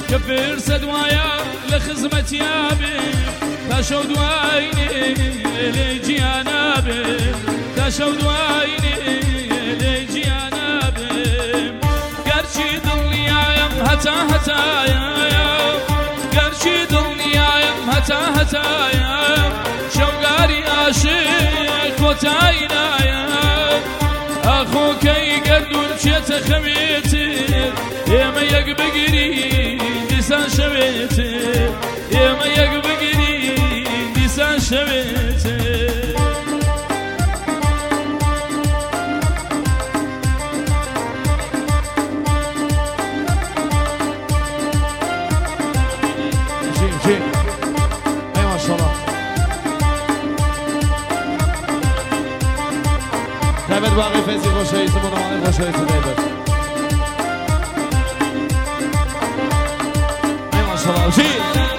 كفر سدوايا لخزمتي يابي تشو دوايني ليجي انا بي تشو دوايني ليجي انا بي قرشي ضلني يا هتا هتا يا قرشي ضلني يا هتا هتا يا شوقاري عاشق وتاينا يا اخوك يقدون شيت خميتي يا ما يقبقري لسان شويتي يا ما يقبقري لسان شويتي جي اي ما شاء الله تابد باقي فيزي خوشایی تو منوانه خوشایی تو تابد ای ماشاءالله جی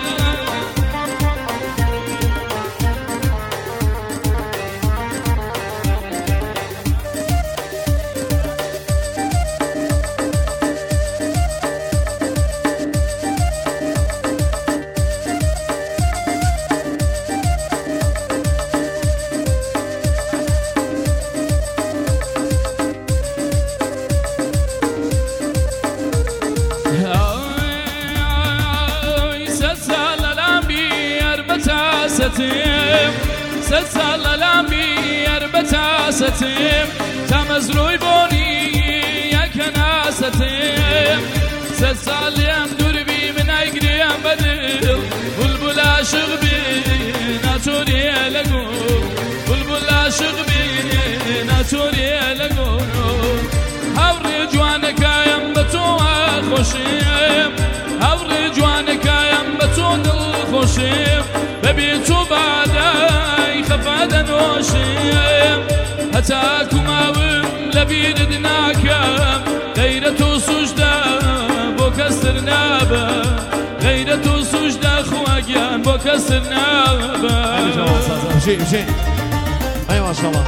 سلسال لامبي أربعة ستيم تمزروي بوني يا كناستيم سلسال يم دربي من أجري يم بدل بلبلا شغبي ناتوري لقو بلبلا شغبي ناتوري لقو هوري جوانك يم بتو خوشيم هوري جوانك يم بتو دل خوشيم ببيتو بعداي خفاد نوشيم هتاكم اوم لبيدناكم غيرتو سجدة بوكسر نابا غيرتو سجدة خواجان بوكسر نابا شيء اي ما شاء الله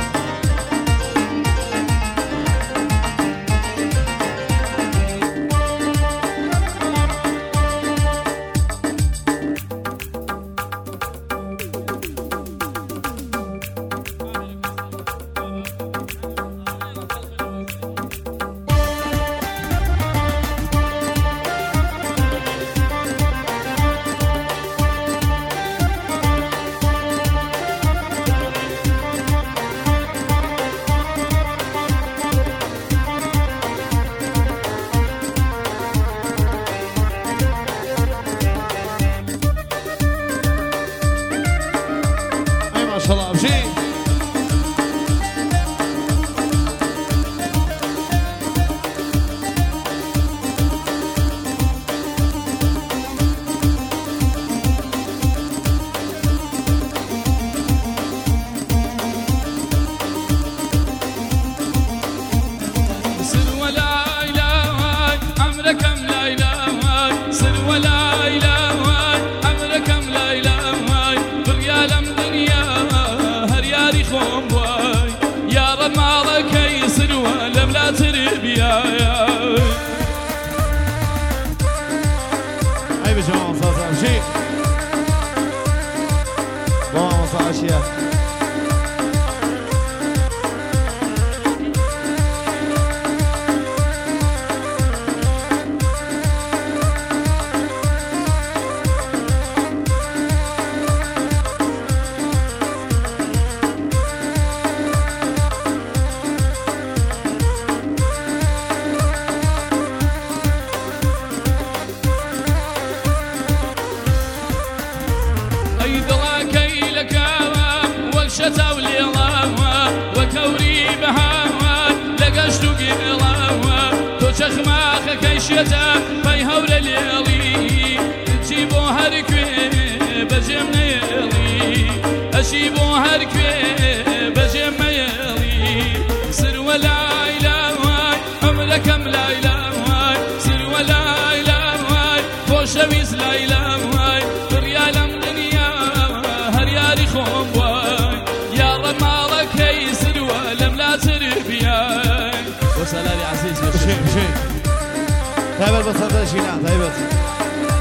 الله بشي سر ولا إله عمرك أم لا إله سر ولا إله عمرك أم لا إله بريالم دنيا هرياري خوم واي يا رب مالك يسر ولم لا تربيا اي بجوان صاصا بشي بوان صاصا شتا وليلا وكوري بها لقشتو قيلا تو شخماخ كيشتا في هول الليلي تجيبو هركوي بجم نيلي أجيبو هركوي بجم نيلي سر ولا إله عمرك أم لا إله سر ولا إله خوشويز لا إله بريالم دنيا هرياري خوم وسلالي عزيز بشي تايبر بس هذا شيء تايبر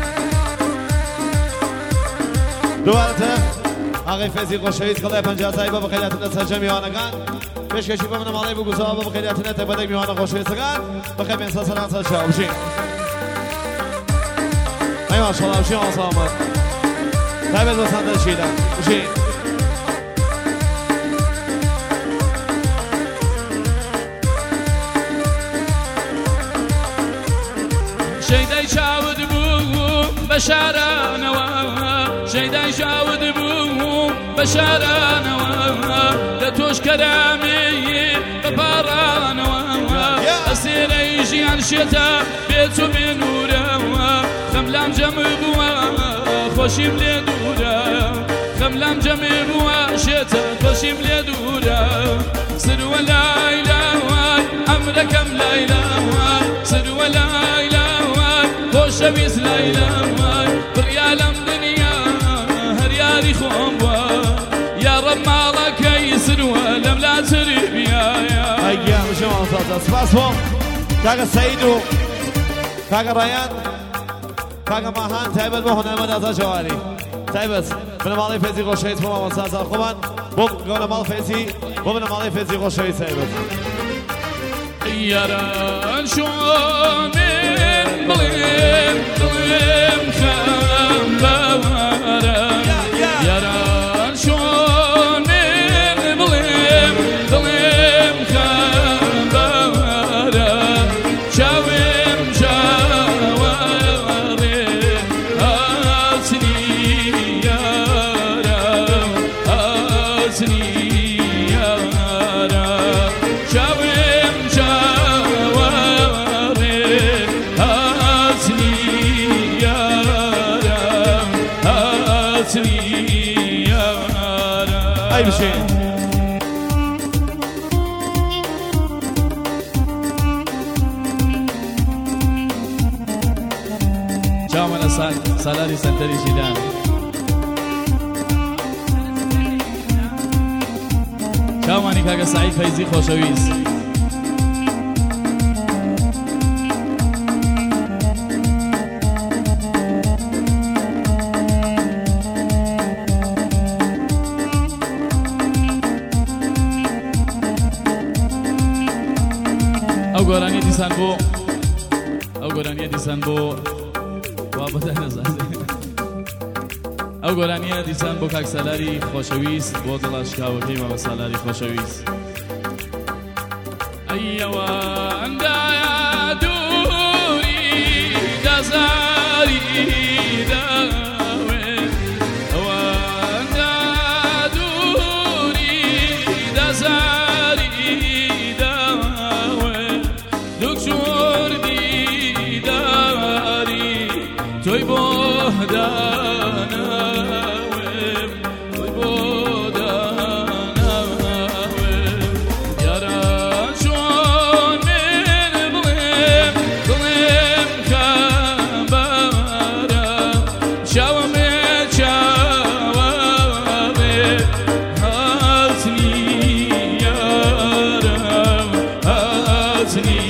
دوباره آقای فیضی خوشویس خدای 50 سایه با خیلیت نسل میوانگان پیش کشی بمونه مالای بگوزا با خیلیت نت بدک میوان خوشویسگان بخیر بینسا سلام سال شما بشین ای ماشاءالله بشین آسامت تایبت بسنده شیدن بشین شيداي شاود بو بشارة نوا شيداي شاود بو بشارة نوا لتوش كلامي ببارة نوا أسير يجي عن شتا بيتو بنورا خملام جمع بوا خوشي مليدورا خملام جمع بوا شتا خوشي مليدورا سر ولا إله أمركم لا إله سر ولا إله خوشویس لیلم بريالم دنیا هر یاری خوام یا رب مالك يسر ولم لا تربيا ايام شما صوت سپاس بو کاغا سعیدو کاغا رایان کاغا ماهان تایبت بو هنرمند ازا جواری تایبت من مالی فیزی خوشویس بو من سازار خوبان بو گونه مال فیزی بو من مالی فیزی خوشویس تایبت ياران شون من بليم بليم خمبارا ياران شون من بليم بليم خمبارا شاوم شاوري أسني يارا أسني يارا شاوم أي بشين جامعنا سالاري سنتري جيدان جامعني كاكا سعيد فايزي خوشويس او گورانی دیسان بو او گورانی دیسان بو وابده نزده او گورانی دیسان بو کاک سالاری خوشویست بو دلاشکا و قیمه و سالاری خوشویست ایوا اندایا دوری دزاری داوه او اندا دوری دزاری دکتر دیداری توی بودانم توی بودانم یاران چون من بلیم بلیم کبارم شوام چواره هاتنی یارم هاتنی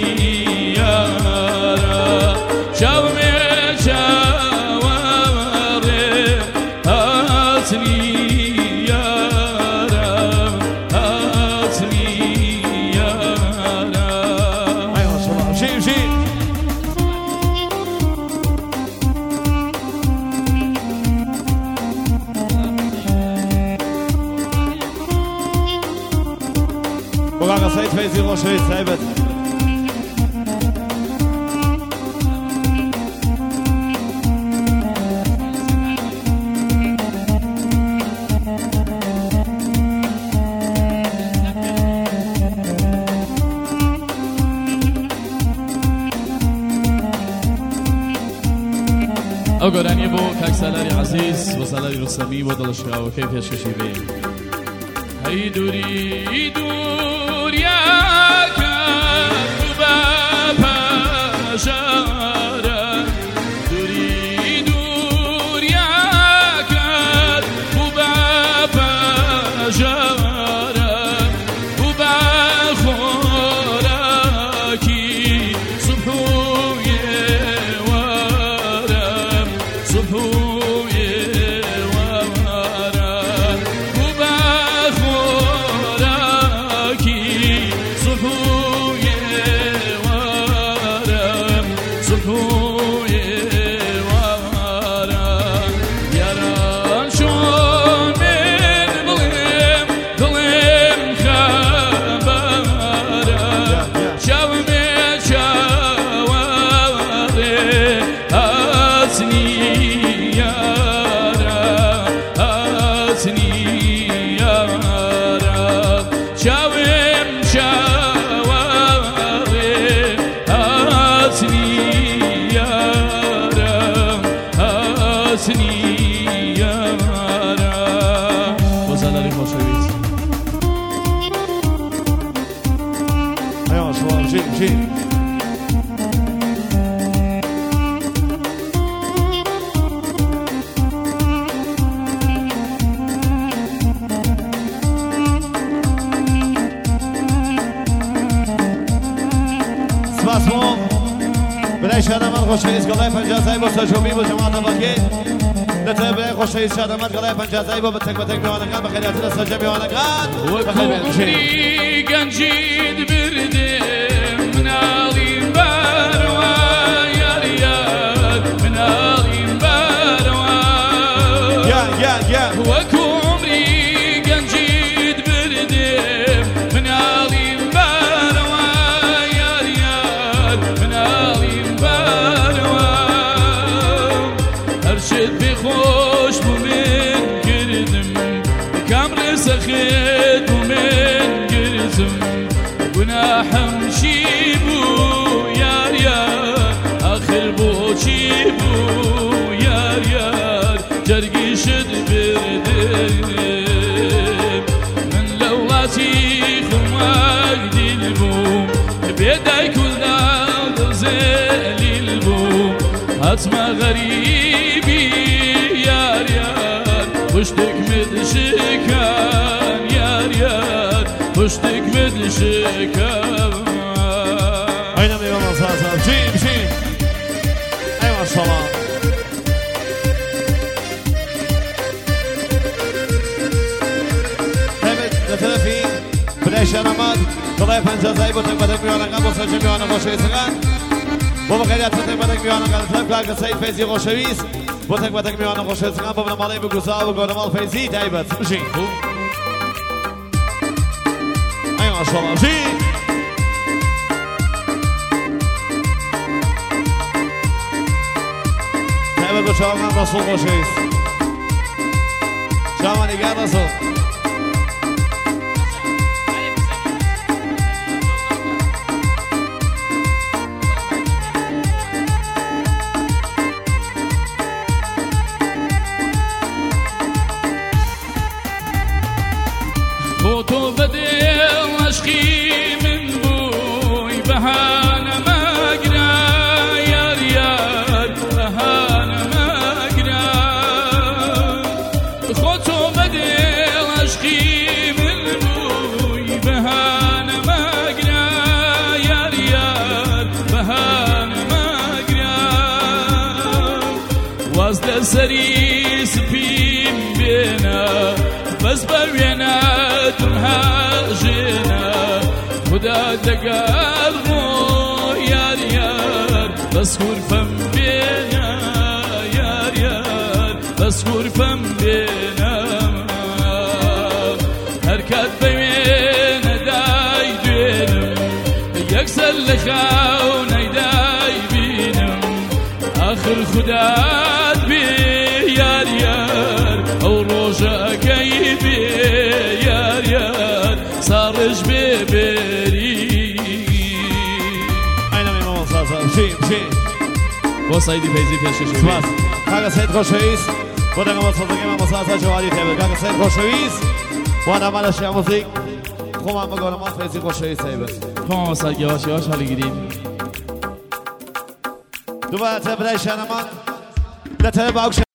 وقاقا سعيد فايزي خوشويس تایبت او گرانی بو کاک سالاری عزیز و سالاری رسمی و دلشکا و کیف یشکشی بی هی دوری دور یا کن بابا جارا دوری دور یا کن بابا جارا بابا خوراکی صبحوی صبحوی بسنی یارا بزناری خوشویت ایوان شما جی برای شادمت خوشحالیست گلای 50 سایی با تجربی با جماعت باقی لطفا برای خوشحالیست شادمت گلای 50 سایی با تک میوانگان بخیریت دست میوانگان و کوری گنجید بردم منالیم بروا یار یار منالیم بروا و کوری گنجید بردم منالیم بروا یار یار منالیم بروا هرشد بخوش بومن گردم کامر سخت بومن گرزم گناحم شی بو یار یار آخر بو چی بو یار یار جرگی شد بردم من لواتی خماک دل بوم بیدای کل دل زلیل بوم حتما غریبی یار یار پشتک مدشکن یار یار پشتک مدشکن اینا میگم اساسا بشین ایوان شما طرفی برای شادمت گلای 50 سایی با تک میوانگان با سجا میوانگان خوشحالیستگان با بخیریت تک میوانگان طرف کارگ سید فیضی خوشویست با تک میوانگان خوشحالیستگان با بنمالی بگوزا و گردمال فیضی تایبت بشین ایوان شما بشین تایبت با چهارمان رسول خوشحالیست چهارمان دیگر رسول تو بدل عشقی من بوی بهانه مگرا یار یار بهانه مگرا خود تو بدل عشقی من بوی بهانه مگرا یار یار بهانه مگرا وزد سری سپیم بینا بس بوینا هاجنا خدا دقال مو یار یار بس فم بينا یار یار بس فم بينا هركات بين داي بينم يكسر لخاو نيداي بينم اخر خدا بي یار یار او روجا قيبي یار یار سارج ببری اینا میگم اساسا بشین با سعیدی فیضی پیشش سپاس کاغ سید خوشویست با دقیقا صدقی من مساسا جواری تیبه کاغ سید خوشویست با نمال شیع موسیق خوب هم بگارم از فیضی خوشویست تیبه خواه سعید یواش یواش حالی گیریم دوباره برای شنمان لطفه باوک